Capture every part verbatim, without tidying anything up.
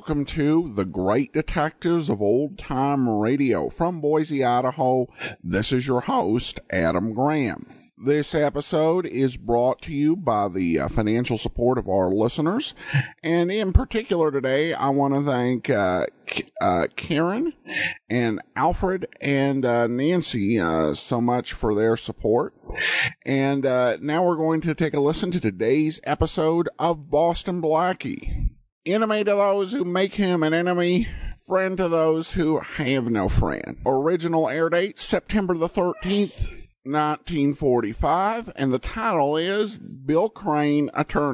welcome to The Great Detectives of Old Time Radio. From Boise, Idaho, this is your host, Adam Graham. This episode is brought to you by the uh, financial support of our listeners. And in particular today, I want to thank uh, K- uh, Karen and Alfred and uh, Nancy uh, so much for their support. And uh, now we're going to take a listen to today's episode of Boston Blackie. Enemy to those who make him an enemy, friend to those who have no friend. Original air date, September the thirteenth, nineteen forty-five, and the title is Bill Crane, Attorney.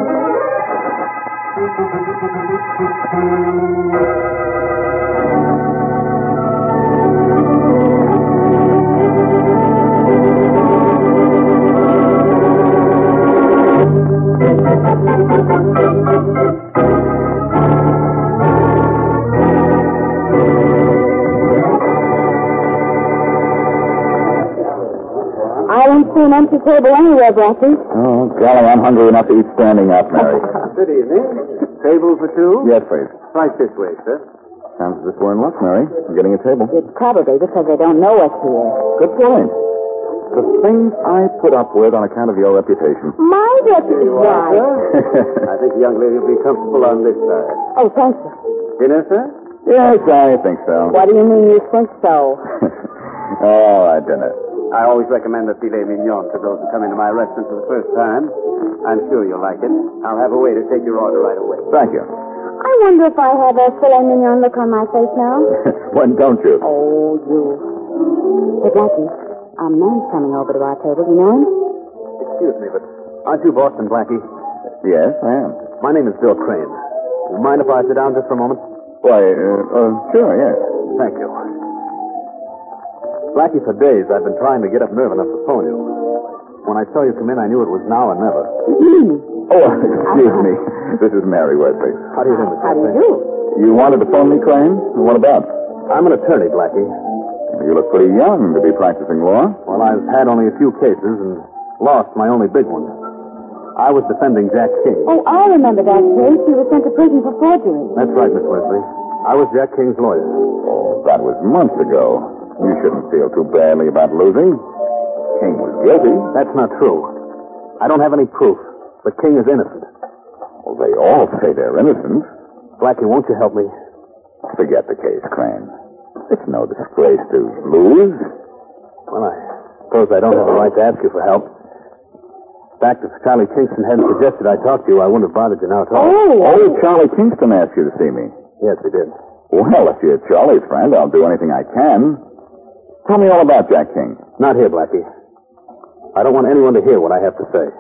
I don't see an empty table anywhere, Blackie. Oh, golly, I'm hungry enough to eat standing up, Mary. Good evening. Table for two? Yes, please. Right this way, sir. Sounds as if we're in luck, Mary. I'm getting a table. It's probably because they don't know us here. Good point. The things I put up with on account of your reputation. My reputation? Why? I think the young lady will be comfortable on this side. Oh, thank you. Dinner, sir? Yes, I think so. What do you mean you think so? All right, dinner. I always recommend the filet mignon to those who come into my restaurant for the first time. I'm sure you'll like it. I'll have a waiter take your order right away. Thank you. I wonder if I have a filet mignon look on my face now. When don't you? Oh, you. Hey, Blackie, a man's coming over to our table. You know him? Excuse me, but aren't you Boston Blackie? Yes, I am. My name is Bill Crane. You mind if I sit down just for a moment? Why, uh, uh sure, yes. Thank you. Blackie, for days I've been trying to get up nerve enough to phone you. When I saw you come in, I knew it was now or never. Oh, excuse me. This is Mary Wesley. How do you do, Miss How do you Wesley? do? You wanted to phone me, Crane? What about? I'm an attorney, Blackie. You look pretty young to be practicing law. Well, I've had only a few cases and lost my only big one. I was defending Jack King. Oh, I remember that case. He was sent to prison for forgery. That's right, Miss Wesley. I was Jack King's lawyer. Oh, that was months ago. You shouldn't feel too badly about losing. King was guilty. That's not true. I don't have any proof, but King is innocent. Well, they all say they're innocent. Blackie, won't you help me? Forget the case, Crane. It's no disgrace to lose. Well, I suppose I don't have a right to ask you for help. In fact, if Charlie Kingston hadn't suggested I talk to you, I wouldn't have bothered you now at all. Oh, oh, Charlie Kingston asked you to see me. Yes, he did. Well, if you're Charlie's friend, I'll do anything I can. Tell me all about Jack King. Not here, Blackie. I don't want anyone to hear what I have to say.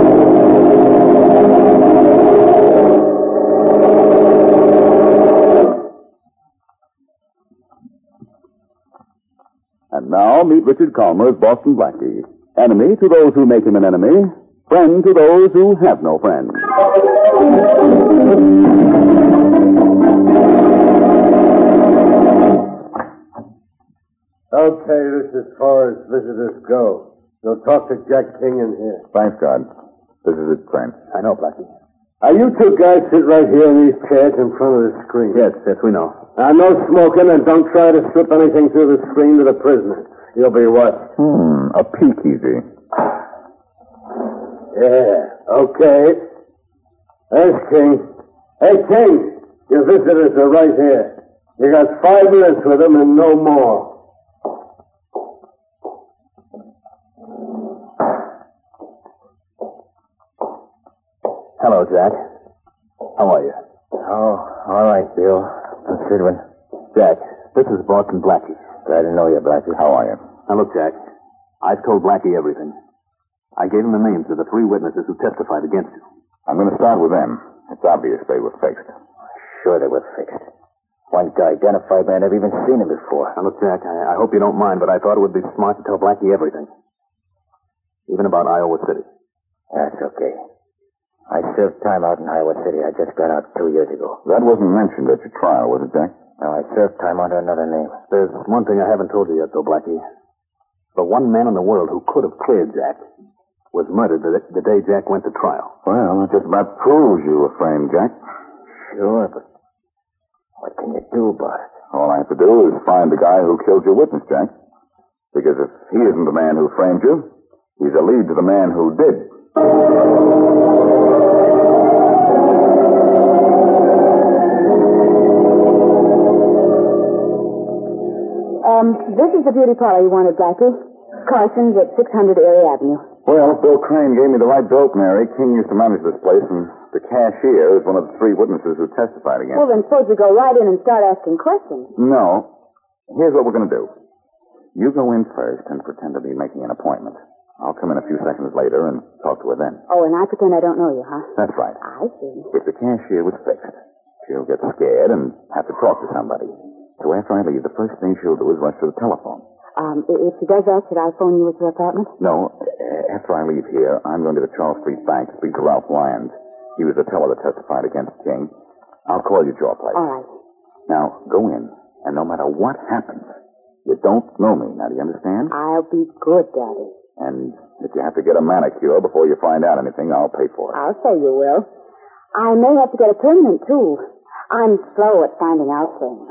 And now, meet Richard Calmer as Boston Blackie. Enemy to those who make him an enemy. Friend to those who have no friends. Okay, this is as far as visitors go. You'll talk to Jack King in here. Thanks, God. This is it, Crane. I know, Blackie. Now, you two guys sit right here in these chairs in front of the screen. Yes, yes, we know. Now, no smoking, and don't try to slip anything through the screen to the prisoner. You'll be what? Hmm, a peek easy. Yeah, okay. There's King. Hey, King, your visitors are right here. You got five minutes with them and no more. Hello, Jack. How are you? Oh, all right, Bill. Considering. Jack, this is Boston Blackie. Glad to know you, Blackie. How are you? Now, look, Jack. I've told Blackie everything. I gave him the names of the three witnesses who testified against you. I'm going to start with them. It's obvious they were fixed. Sure they were fixed. One guy identified me. I'd never even seen him before. Now, look, Jack, I, I hope you don't mind, but I thought it would be smart to tell Blackie everything. Even about Iowa City. That's okay. I served time out in Iowa City. I just got out two years ago. That wasn't mentioned at your trial, was it, Jack? No, I served time under another name. There's one thing I haven't told you yet, though, Blackie. The one man in the world who could have cleared Jack was murdered the, the day Jack went to trial. Well, that just about proves you were framed, Jack. Sure, but do about it? All I have to do is find the guy who killed your witness, Jack. Because if he isn't the man who framed you, he's a lead to the man who did. Um, this is the beauty parlor you wanted, Blackie. Carson's at six hundred Erie Avenue. Well, Bill Crane gave me the right dope, Mary. King used to manage this place, and the cashier is one of the three witnesses who testified against him. Well, then suppose you go right in and start asking questions. No. Here's what we're going to do. You go in first and pretend to be making an appointment. I'll come in a few seconds later and talk to her then. Oh, and I pretend I don't know you, huh? That's right. I see. If the cashier was fixed, she'll get scared and have to talk to somebody. So after I leave, the first thing she'll do is rush to the telephone. Um, i- if she does that, should I phone you at your apartment? No, uh, after I leave here, I'm going to the Charles Street Bank to speak to Ralph Lyons. He was the teller that testified against King. I'll call you at your place. All right. Now, go in, and no matter what happens, you don't know me. Now, do you understand? I'll be good, Daddy. And if you have to get a manicure before you find out anything, I'll pay for it. I'll say you will. I may have to get a permanent, too. I'm slow at finding out things.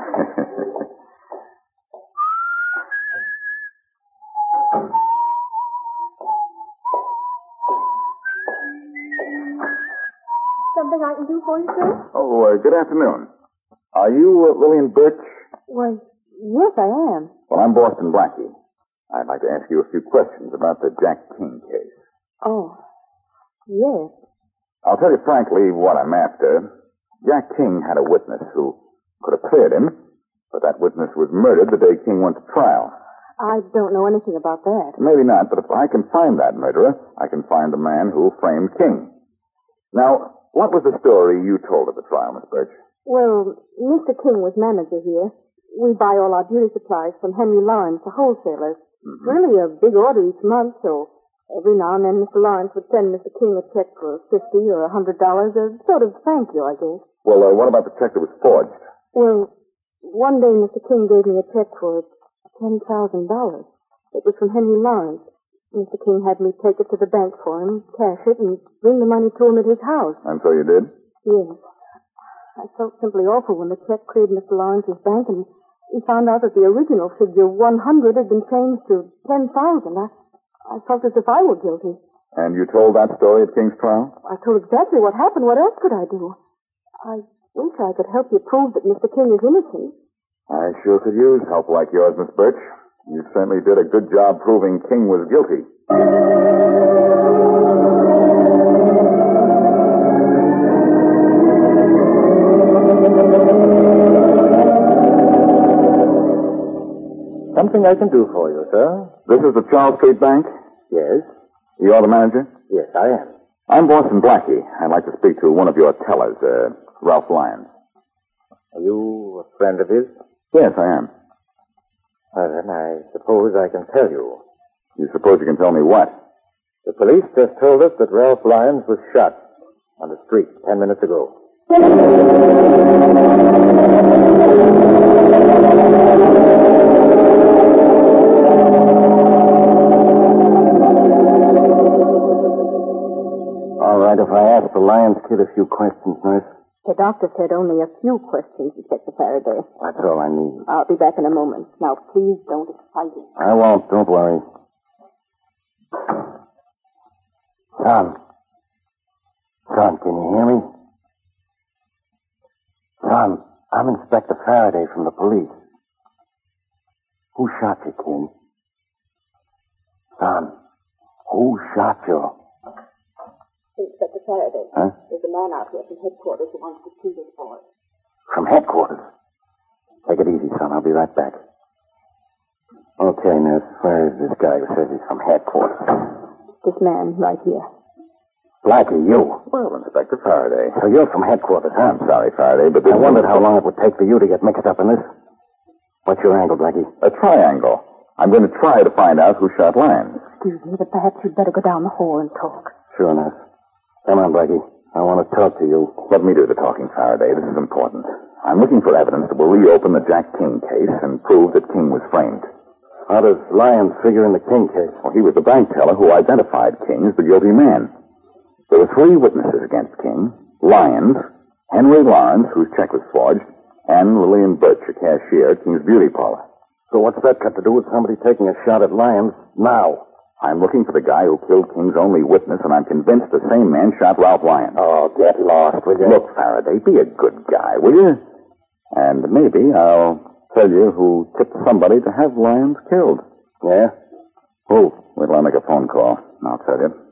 Something I can do for you, sir? Oh, uh, good afternoon. Are you uh, Lillian Birch? Why, yes, I am. Well, I'm Boston Blackie. I'd like to ask you a few questions about the Jack King case. Oh, yes. I'll tell you frankly what I'm after. Jack King had a witness who could have cleared him, but that witness was murdered the day King went to trial. I don't know anything about that. Maybe not, but if I can find that murderer, I can find the man who framed King. Now, what was the story you told at the trial, Miss Birch? Well, Mister King was manager here. We buy all our beauty supplies from Henry Lawrence, the wholesaler. Mm-hmm. Really a big order each month, so every now and then Mister Lawrence would send Mister King a check for fifty or a hundred dollars, a sort of thank you, I guess. Well, uh, what about the check that was forged? Well, one day Mister King gave me a check for ten thousand dollars. It was from Henry Lawrence. Mister King had me take it to the bank for him, cash it, and bring the money to him at his house. And so you did? Yes. I felt simply awful when the check cleared Mister Lawrence's bank, and he found out that the original figure, one hundred, had been changed to ten thousand. I, I felt as if I were guilty. And you told that story at King's trial? I told exactly what happened. What else could I do? I wish I could help you prove that Mister King is innocent. I sure could use help like yours, Miss Birch. You certainly did a good job proving King was guilty. Something I can do for you, sir? This is the Charles Street Bank? Yes. You're the manager? Yes, I am. I'm Boston Blackie. I'd like to speak to one of your tellers, uh, Ralph Lyons. Are you a friend of his? Yes, I am. Well, then, I suppose I can tell you. You suppose you can tell me what? The police just told us that Ralph Lyons was shot on the street ten minutes ago. All right, if I ask the Lyons kid a few questions, nurse. The doctor said only a few questions, Inspector Faraday. That's all I need. I'll be back in a moment. Now, please don't excite him. I won't. Don't worry. Son. Son, can you hear me? Son, I'm Inspector Faraday from the police. Who shot you, King? Son, who shot you? Inspector Faraday. Huh? There's a man out here from headquarters who wants to see this boy. From headquarters? Take it easy, son. I'll be right back. Okay, nurse. Where is this guy who says he's from headquarters? This man right here. Blackie, you. Well, Inspector Faraday. So you're from headquarters, huh? I'm sorry, Faraday, but this I wondered how long it would take for you to get mixed up in this. What's your angle, Blackie? A triangle. I'm going to try to find out who shot Lyons. Excuse me, but perhaps you'd better go down the hall and talk. Sure, nurse. Come on, Blackie. I want to talk to you. Let me do the talking, Faraday. This is important. I'm looking for evidence that will reopen the Jack King case and prove that King was framed. How does Lyons figure in the King case? Well, he was the bank teller who identified King as the guilty man. There were three witnesses against King: Lyons, Henry Lawrence, whose check was forged, and Lillian Birch, a cashier at King's Beauty Parlor. So what's that got to do with somebody taking a shot at Lyons now? I'm looking for the guy who killed King's only witness, and I'm convinced the same man shot Ralph Lyons. Oh, get lost, will you? Look, Faraday, be a good guy, will you? And maybe I'll tell you who tipped somebody to have Lyons killed. Yeah? Who? Wait till I make a phone call, and I'll tell you.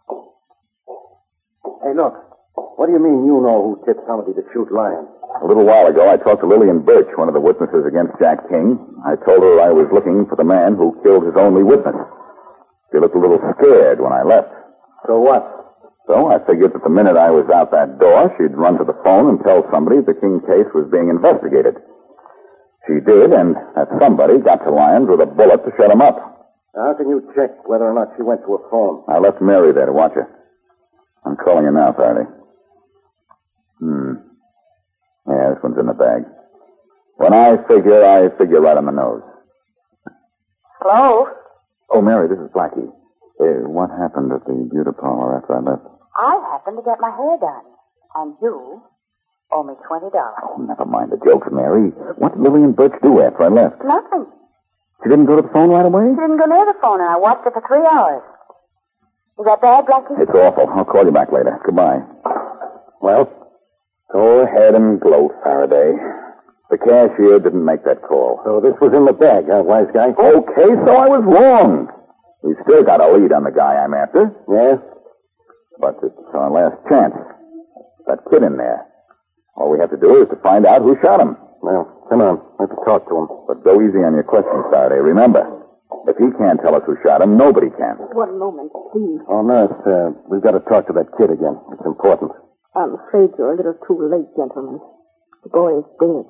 Hey, look. What do you mean you know who tipped somebody to shoot Lyons? A little while ago, I talked to Lillian Birch, one of the witnesses against Jack King. I told her I was looking for the man who killed his only witness. She looked a little scared when I left. So what? So I figured that the minute I was out that door, she'd run to the phone and tell somebody the King case was being investigated. She did, and that somebody got to Lyons with a bullet to shut him up. How can you check whether or not she went to a phone? I left Mary there to watch her. I'm calling her now, Faraday. Hmm. Yeah, this one's in the bag. When I figure, I figure right on the nose. Hello? Oh, Mary, this is Blackie. Uh, what happened at the beauty parlor after I left? I happened to get my hair done. And you owe me twenty dollars. Oh, never mind the jokes, Mary. What did Lillian Birch do after I left? Nothing. She didn't go to the phone right away? She didn't go near the phone, and I watched it for three hours. Is that bad, Blackie? It's awful. I'll call you back later. Goodbye. Well? Go ahead and gloat, Faraday. The cashier didn't make that call. So this was in the bag, huh, wise guy? Okay, so I was wrong. We still got a lead on the guy I'm after. Yeah? But it's our last chance. That kid in there. All we have to do is to find out who shot him. Well, come on. Let's talk to him. But go easy on your questions, Faraday. Remember, if he can't tell us who shot him, nobody can. One moment, please. Oh, nurse, uh, we've got to talk to that kid again. It's important. I'm afraid you're a little too late, gentlemen. The boy is dead.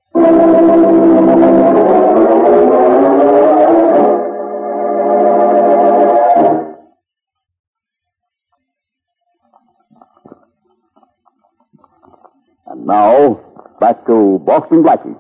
And now, back to Boston Blackie.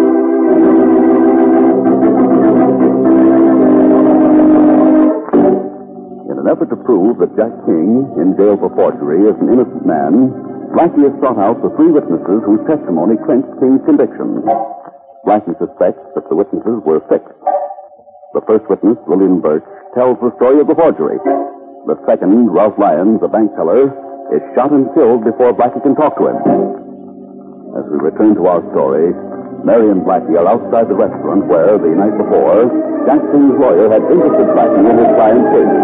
In an effort to prove that Jack King, in jail for forgery, is an innocent man, Blackie has sought out the three witnesses whose testimony clinched King's conviction. Blackie suspects that the witnesses were fixed. The first witness, Lillian Birch, tells the story of the forgery. The second, Ralph Lyons, the bank teller, is shot and killed before Blackie can talk to him. As we return to our story, Mary and Blackie are outside the restaurant where, the night before, Jack King's lawyer had interested Blackie in his client's case.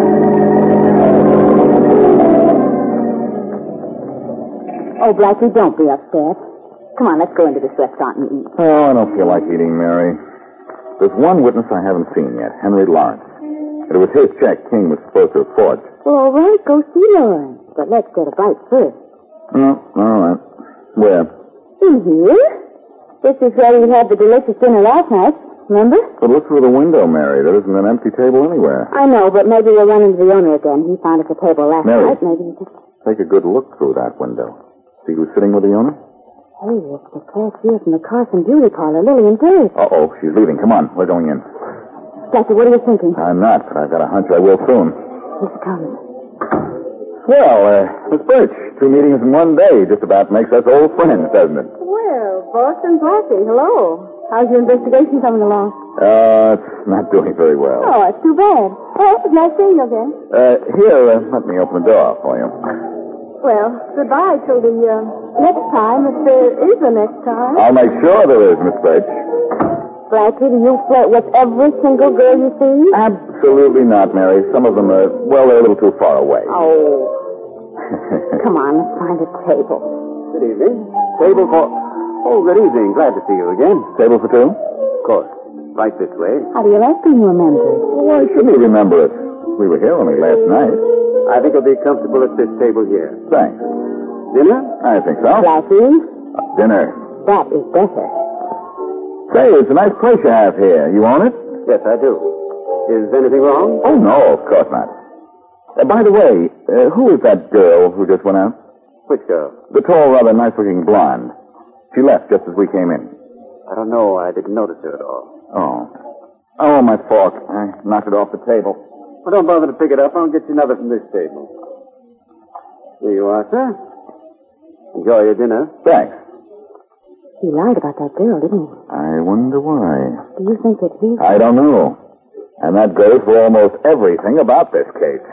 Oh, Blackie, don't be upset. Come on, let's go into this restaurant and eat. Oh, I don't feel like eating, Mary. There's one witness I haven't seen yet, Henry Lawrence. It was his check King was supposed to have forged. Well, all right, go see Lawrence. But let's get a bite first. Oh, all right. Where? In here? This is where we had the delicious dinner last night. Remember? But look through the window, Mary. There isn't an empty table anywhere. I know, but maybe we'll run into the owner again. He found us a table last Mary. night. Maybe he just... Take a good look through that window. See who's sitting with the owner? Hey, it's the cashier from the Carson Beauty Parlor, Lillian Birch. Uh-oh, she's leaving. Come on, we're going in. Blackie, what are you thinking? I'm not, but I've got a hunch I will soon. He's coming. Well, uh, Miss Birch, two meetings in one day just about makes us old friends, doesn't it? Well, Boston Blackie, hello. How's your investigation coming along? Uh, it's not doing very well. Oh, it's too bad. Oh, it's nice seeing you again. Uh, here, uh, let me open the door for you. Well, goodbye till the uh, next time, if there is a next time. I'll make sure there is, Miss Birch. Blackie, do you flirt with every single girl you see? Absolutely not, Mary. Some of them are, well, they're a little too far away. Oh. Come on, let's find a table. Good evening. Table for... Oh, good evening. Glad to see you again. Table for two? Of course. Right this way. How do you like being remembered? Why shouldn't he remember it? We were here only last night. I think I'll be comfortable at this table here. Thanks. Dinner? I think so. Blackie, Dinner. that is better. Say, it's a nice place you have here. You own it? Yes, I do. Is anything wrong? Oh, no, of course not. Uh, by the way, uh, who is that girl who just went out? Which girl? The tall, rather nice-looking blonde. She left just as we came in. I don't know. I didn't notice her at all. Oh. Oh, my fork. I knocked it off the table. Well, don't bother to pick it up. I'll get you another from this table. Here you are, sir. Enjoy your dinner. Thanks. He lied about that girl, didn't he? I wonder why. Do you think that he... I don't know. And that goes for almost everything about this case.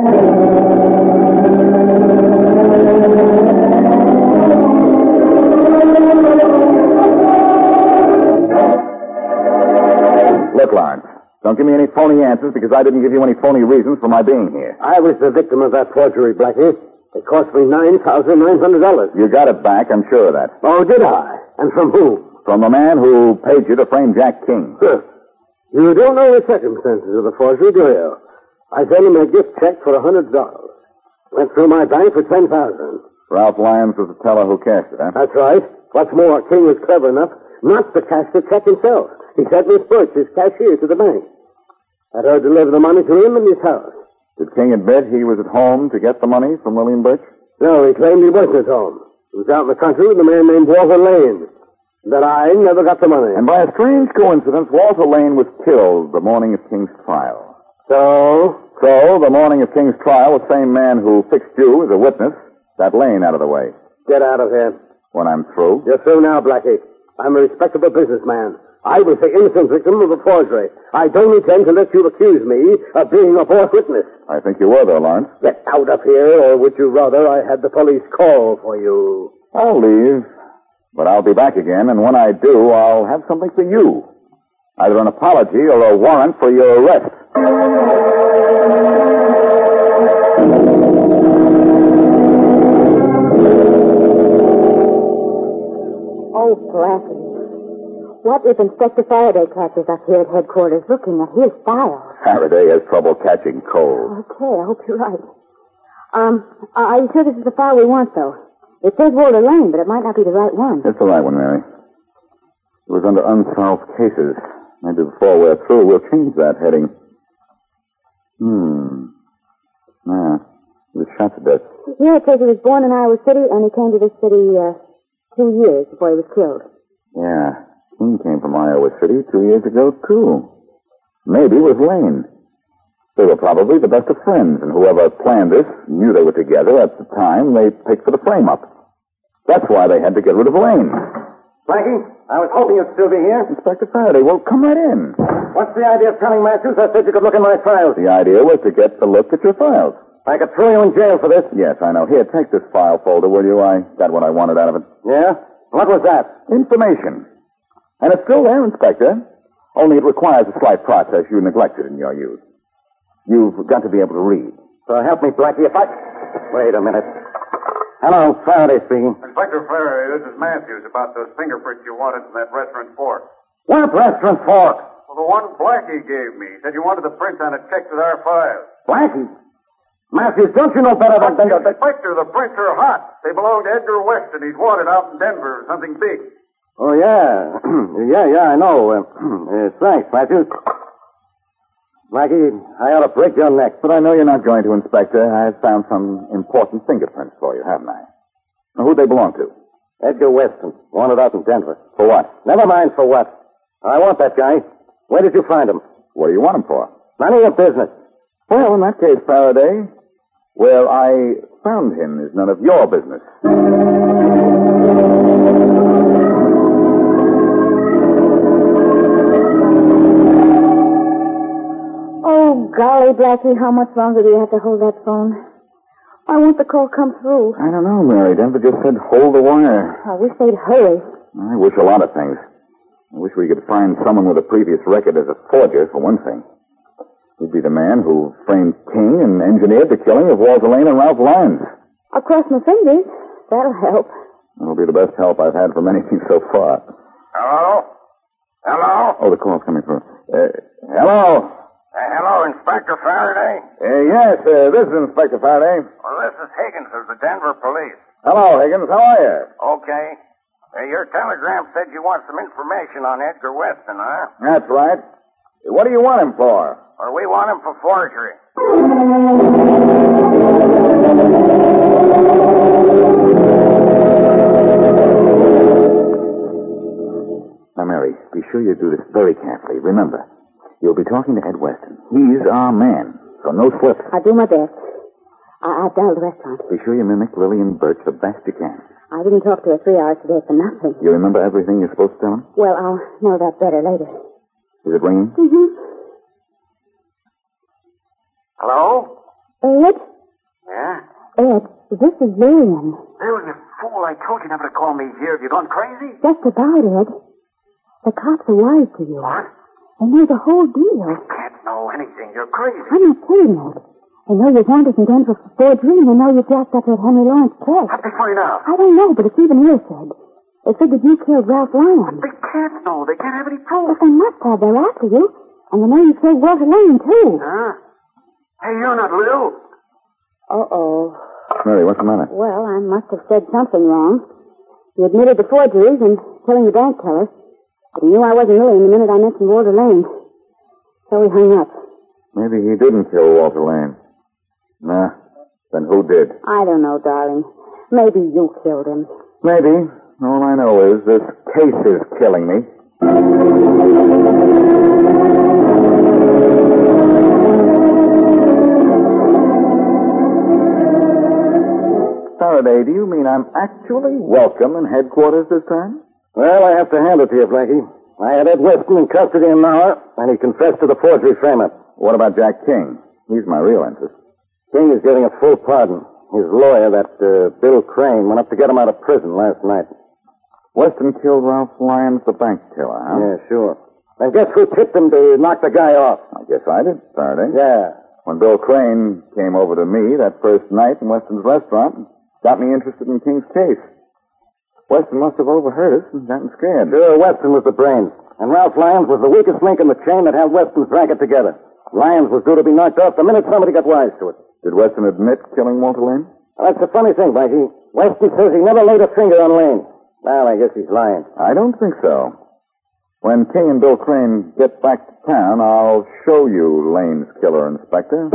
Look, Lawrence, don't give me any phony answers because I didn't give you any phony reasons for my being here. I was the victim of that forgery, Blackie. It cost me nine thousand nine hundred dollars. You got it back, I'm sure of that. Oh, did I? And from whom? From the man who paid you to frame Jack King. Huh. You don't know the circumstances of the forgery, do you? I sent him a gift check for one hundred dollars. Went through my bank for ten thousand dollars. Ralph Lyons was the teller who cashed it, huh? That's right. What's more, King was clever enough not to cash the check himself. He sent Miss Birch, his cashier, to the bank. Had her deliver the money to him in his house. Did King admit he was at home to get the money from Lillian Birch? No, he claimed he wasn't at home. He was out in the country with a man named Walter Lane. That I never got the money. And by a strange coincidence, Walter Lane was killed the morning of King's trial. So? So, the morning of King's trial, the same man who fixed you as a witness got Lane out of the way. Get out of here. When I'm through? You're through now, Blackie. I'm a respectable businessman. I was the innocent victim of a forgery. I don't intend to let you accuse me of being a false witness. I think you were, though, Lawrence. Get out of here, or would you rather I had the police call for you? I'll leave. But I'll be back again, and when I do, I'll have something for you. Either an apology or a warrant for your arrest. Oh, Blackie. What if Inspector Faraday catches us here at headquarters looking at his file? Faraday has trouble catching cold. Okay, I hope you're right. Um, are you sure this is the file we want, though? It says Walter Lane, but it might not be the right one. It's the right one, Mary. It was under unsolved cases. Maybe before we're through, we'll change that heading. Hmm. Yeah. He was shot to death. Here it says he was born in Iowa City, and he came to this city uh, two years before he was killed. Yeah. King came from Iowa City two years ago, too. Maybe it was Lane. They were probably the best of friends, and whoever planned this knew they were together at the time they picked for the frame-up. That's why they had to get rid of Lane. Blackie, I was hoping you'd still be here. Inspector Faraday, well, come right in. What's the idea of telling Matthews I said you could look in my files? The idea was to get a look at your files. I could throw you in jail for this. Yes, I know. Here, take this file folder, will you? I got what I wanted out of it. Yeah? What was that? Information. And it's still there, Inspector. Only it requires a slight process you neglected in your youth. You've got to be able to read. So help me, Blackie, if I... Wait a minute. Hello, Faraday speaking. Inspector Faraday, this is Matthews about those fingerprints you wanted from that restaurant fork. What restaurant fork? Well, the one Blackie gave me. He said you wanted the prints on a check with our files. Blackie? Matthews, don't you know better than... But, Inspector, the prints are hot. They belong to Edgar Weston. He's wanted out in Denver for something big. Oh, yeah. yeah, yeah, I know. Uh, uh, thanks, Matthews. Blackie, I ought to break your neck. But I know you're not going to, Inspector. I've found some important fingerprints for you, haven't I? Now, who'd they belong to? Edgar Weston. Wanted out in Denver. For what? Never mind for what. I want that guy. Where did you find him? What do you want him for? None of your business. Well, in that case, Faraday, where I found him is none of your business. Oh, golly, Blackie, how much longer do you have to hold that phone? I want the call come through. I don't know, Mary. Denver just said hold the wire. I wish they'd hurry. I wish a lot of things. I wish we could find someone with a previous record as a forger, for one thing. He'd be the man who framed King and engineered the killing of Walter Lane and Ralph Lyons. I'll cross my fingers. That'll help. That'll be the best help I've had from anything so far. Hello? Hello? Oh, the call's coming through. Uh, hello? Uh, hello, Inspector Faraday? Uh, yes, uh, this is Inspector Faraday. Well, this is Higgins of the Denver police. Hello, Higgins. How are you? Okay. Uh, your telegram said you want some information on Edgar Weston, huh? That's right. What do you want him for? Well, we want him for forgery. Now, Mary, be sure you do this very carefully. Remember, you'll be talking to Ed Weston. He's our man, so no slips. I'll do my best. I- I've dialed the restaurant. Be sure you mimic Lillian Birch the best you can. I didn't talk to her three hours today for nothing. You remember everything you're supposed to tell him? Well, I'll know that better later. Is it ringing? Mm-hmm. Hello? Ed? Yeah? Ed, this is Lillian. Bill, you fool. I told you never to call me here. Have you gone crazy? Just about, Ed. The cops are wise to you. What? They know the whole deal. You can't know anything. You're crazy. I'm not kidding, Ed. They know you're wanted in Denver for forgery, and they know you jacked up that Henry Lawrence check. How'd they find out? I don't know, but it's even hearsay. They figured you killed Ralph Lyon. They can't know. They can't have any proof. But they must have. They're after you. And they know you killed Walter Lane, too. Huh? Hey, you're not Lil. Uh-oh. Mary, what's the matter? Well, I must have said something wrong. You admitted the forgeries and killing the bank teller. But he knew I wasn't Lillian the minute I mentioned Walter Lane. So he hung up. Maybe he didn't kill Walter Lane. Nah. Then who did? I don't know, darling. Maybe you killed him. Maybe. All I know is this case is killing me. Faraday, do you mean I'm actually welcome in headquarters this time? Well, I have to hand it to you, Blackie. I had Ed Weston in custody an hour, and he confessed to the forgery frame-up. What about Jack King? He's my real interest. King is getting a full pardon. His lawyer, that uh, Bill Crane, went up to get him out of prison last night. Weston killed Ralph Lyons, the bank killer, huh? Yeah, sure. And guess who tipped him to knock the guy off? I guess I did, Faraday. Yeah. When Bill Crane came over to me that first night in Weston's restaurant, got me interested in King's case. Weston must have overheard us and gotten scared. Sure, Weston was the brains. And Ralph Lyons was the weakest link in the chain that held Weston's racket together. Lyons was due to be knocked off the minute somebody got wise to it. Did Weston admit killing Walter Lane? Well, that's the funny thing, Blackie. Weston says he never laid a finger on Lane. Well, I guess he's lying. I don't think so. When King and Bill Crane get back to town, I'll show you Lane's killer, Inspector.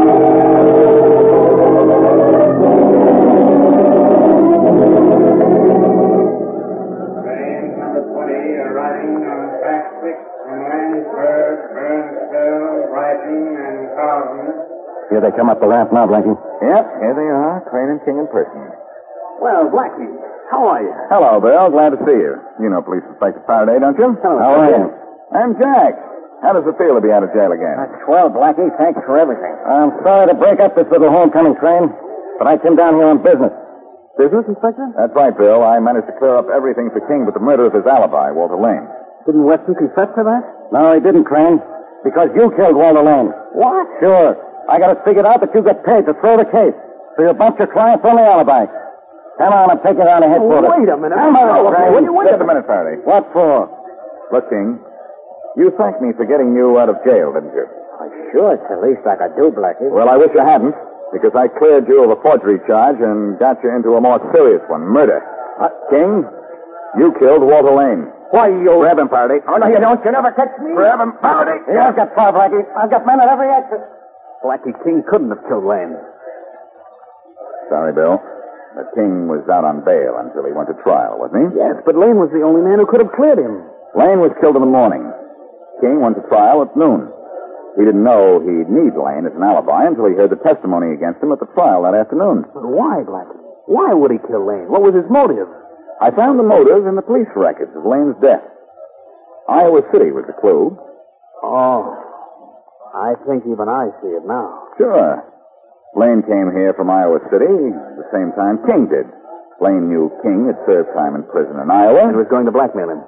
Train number twenty arriving on track six from Lansburg, Burnsville, Brighton, and Carlton. Here they come up the ramp now, Blackie. Yep, here they are, Crane and King in person. Well, Blackie, how are you? Hello, Bill. Glad to see you. You know Police Inspector Faraday, don't you? Hello, How are you? I'm Jack. How does it feel to be out of jail again? That's swell, Blackie. Thanks for everything. I'm sorry to break up this little homecoming train, but I came down here on business. Business, Inspector? That's right, Bill. I managed to clear up everything for King but the murder of his alibi, Walter Lane. Didn't Weston confess to that? No, he didn't, Crane. Because you killed Walter Lane. What? Sure. I got it figured out that you get paid to throw the case. So you bumped your client's only alibi. Come on, I'll take you down to headquarters. Oh, wait a minute. Come on, No, Crane. wait, wait Just a minute, Faraday. What for? Look, King, you thanked me for getting you out of jail, didn't you? Sure, it's the least I could do, Blackie. Well, I wish you hadn't, because I cleared you of a forgery charge and got you into a more serious one, murder. Uh, King, you killed Walter Lane. Why, you... Grab him, Faraday. Oh, no, you don't. You never catch me. Grab him, Faraday. Yeah, I've got far, Blackie. I've got men at every exit. Blackie, King couldn't have killed Lane. Sorry, Bill. But King was out on bail until he went to trial, wasn't he? Yes, but Lane was the only man who could have cleared him. Lane was killed in the morning. King went to trial at noon. He didn't know he'd need Lane as an alibi until he heard the testimony against him at the trial that afternoon. But why, Blackie? Why would he kill Lane? What was his motive? I found the motive in the police records of Lane's death. Iowa City was the clue. Oh, I think even I see it now. Sure. Lane came here from Iowa City at the same time King did. Lane knew King had served time in prison in Iowa. And was going to blackmail him.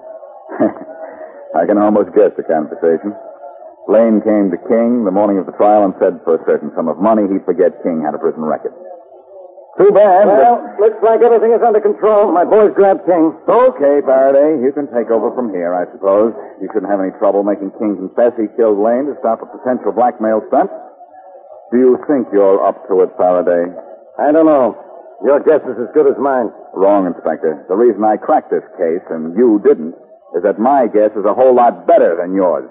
I can almost guess the conversation. Lane came to King the morning of the trial and said for a certain sum of money he'd forget King had a prison record. Too bad. Well, looks like everything is under control. My boys grabbed King. Okay, Faraday. You can take over from here, I suppose. You shouldn't have any trouble making King confess he killed Lane to stop a potential blackmail stunt. Do you think you're up to it, Faraday? I don't know. Your guess is as good as mine. Wrong, Inspector. The reason I cracked this case and you didn't is that my guess is a whole lot better than yours.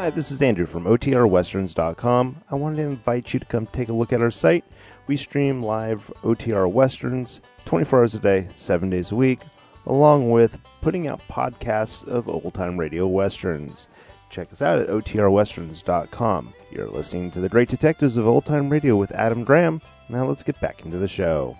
Hi, this is Andrew from O T R Westerns dot com. I wanted to invite you to come take a look at our site. We stream live O T R Westerns twenty-four hours a day, seven days a week, along with putting out podcasts of old-time radio westerns. Check us out at O T R Westerns dot com. You're listening to The Great Detectives of Old Time Radio with Adam Graham. Now let's get back into the show.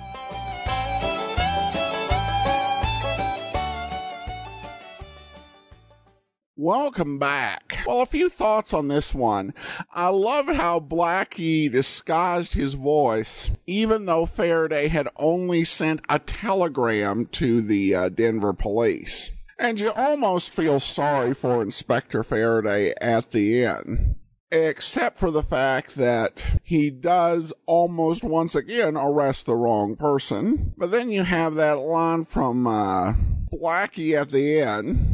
Welcome back. Well, a few thoughts on this one. I love how Blackie disguised his voice, even though Faraday had only sent a telegram to the uh, Denver police. And you almost feel sorry for Inspector Faraday at the end. Except for the fact that he does almost once again arrest the wrong person. But then you have that line from uh, Blackie at the end,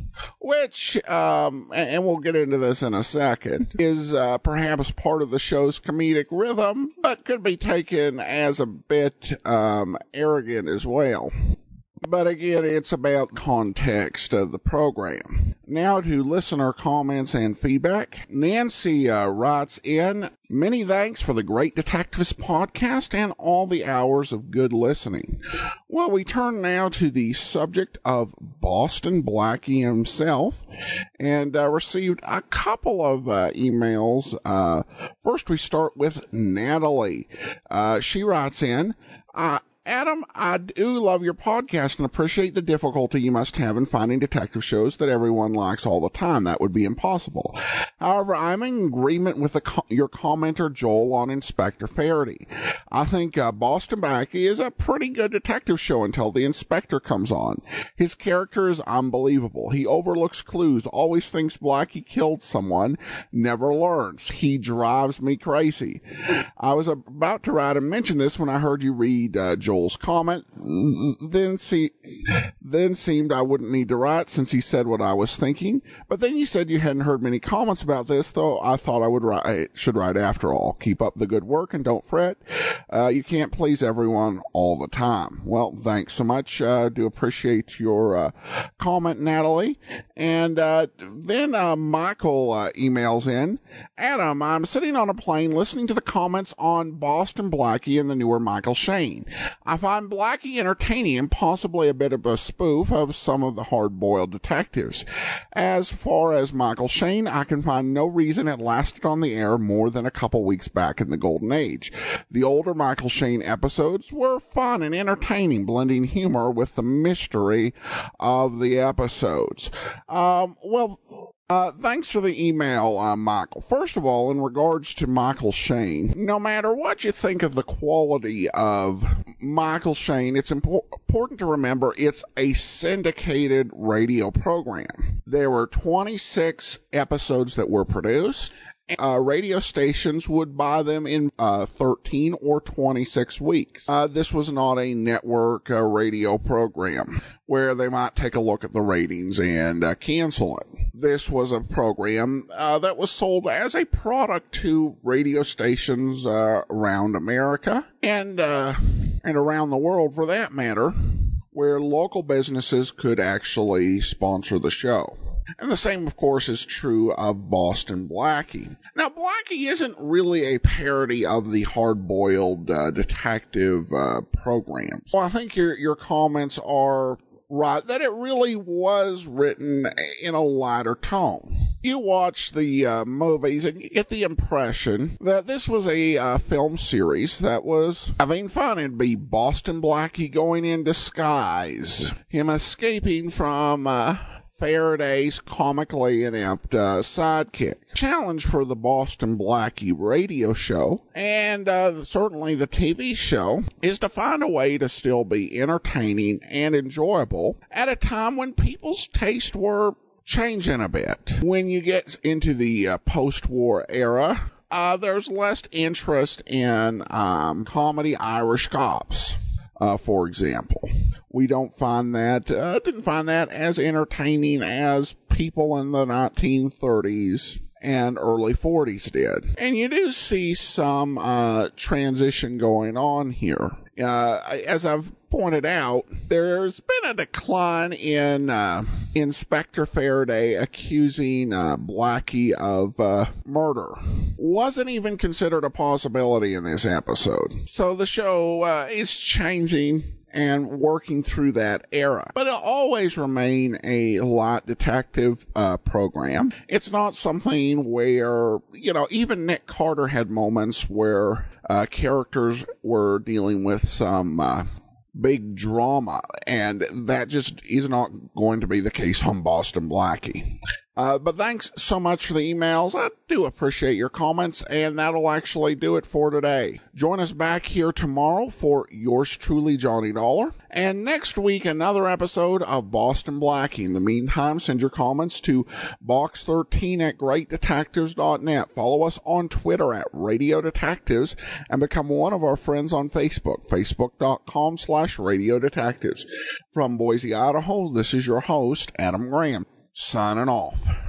which, um, and we'll get into this in a second, is uh, perhaps part of the show's comedic rhythm, but could be taken as a bit um, arrogant as well. But again, it's about context of the program. Now to listener comments and feedback. Nancy uh, writes in, many thanks for the Great Detectives podcast and all the hours of good listening. Well, we turn now to the subject of Boston Blackie himself, and uh, received a couple of uh, emails. Uh, first, we start with Natalie. Uh, she writes in, uh, Adam, I do love your podcast and appreciate the difficulty you must have in finding detective shows that everyone likes all the time. That would be impossible. However, I'm in agreement with the co- your commenter Joel on Inspector Faraday. I think uh, Boston Blackie is a pretty good detective show until the inspector comes on. His character is unbelievable. He overlooks clues, always thinks Blackie killed someone, never learns. He drives me crazy. I was about to write and mention this when I heard you read uh, Joel Joel's comment, then see, then seemed I wouldn't need to write since he said what I was thinking. But then you said you hadn't heard many comments about this, though I thought I would write, should write after all. Keep up the good work and don't fret. Uh, you can't please everyone all the time. Well, thanks so much. Uh, do appreciate your uh, comment, Natalie. And uh, then uh, Michael uh, emails in, Adam, I'm sitting on a plane listening to the comments on Boston Blackie and the newer Michael Shayne. I find Blackie entertaining and possibly a bit of a spoof of some of the hard-boiled detectives. As far as Michael Shayne, I can find no reason it lasted on the air more than a couple weeks back in the Golden Age. The older Michael Shayne episodes were fun and entertaining, blending humor with the mystery of the episodes. Um, well... Uh, thanks for the email, uh, Michael. First of all, in regards to Michael Shayne, no matter what you think of the quality of Michael Shayne, it's impor- important to remember it's a syndicated radio program. There were twenty-six episodes that were produced. Uh, radio stations would buy them in uh, thirteen or twenty-six weeks. Uh, this was not a network uh, radio program where they might take a look at the ratings and uh, cancel it. This was a program uh, that was sold as a product to radio stations uh, around America and uh, and around the world, for that matter, where local businesses could actually sponsor the show. And the same, of course, is true of Boston Blackie. Now, Blackie isn't really a parody of the hard-boiled uh, detective uh, programs. Well, I think your your comments are right, that it really was written in a lighter tone. You watch the uh, movies and you get the impression that this was a uh, film series that was having fun. It'd be Boston Blackie going in disguise, him escaping from uh, Faraday's comically inept uh, sidekick. Challenge for the Boston Blackie radio show, and uh, certainly the T V show, is to find a way to still be entertaining and enjoyable at a time when people's tastes were changing a bit. When you get into the uh, post-war era, uh, there's less interest in um, comedy Irish cops, uh, for example. We don't find that, uh, didn't find that as entertaining as people in the nineteen thirties and early forties did. And you do see some uh, transition going on here. Uh, as I've pointed out, there's been a decline in uh, Inspector Faraday accusing uh, Blackie of uh, murder. Wasn't even considered a possibility in this episode. So the show uh, is changing and working through that era. But it'll always remain a light detective uh, program. It's not something where, you know, even Nick Carter had moments where uh, characters were dealing with some uh, big drama, and that just is not going to be the case on Boston Blackie. Uh, but thanks so much for the emails. I do appreciate your comments, and that'll actually do it for today. Join us back here tomorrow for yours truly, Johnny Dollar. And next week, another episode of Boston Blackie. In the meantime, send your comments to box thirteen at great detectives dot net. Follow us on Twitter at Radio Detectives, and become one of our friends on Facebook, facebook.com slash Radio Detectives. From Boise, Idaho, this is your host, Adam Graham, signing off.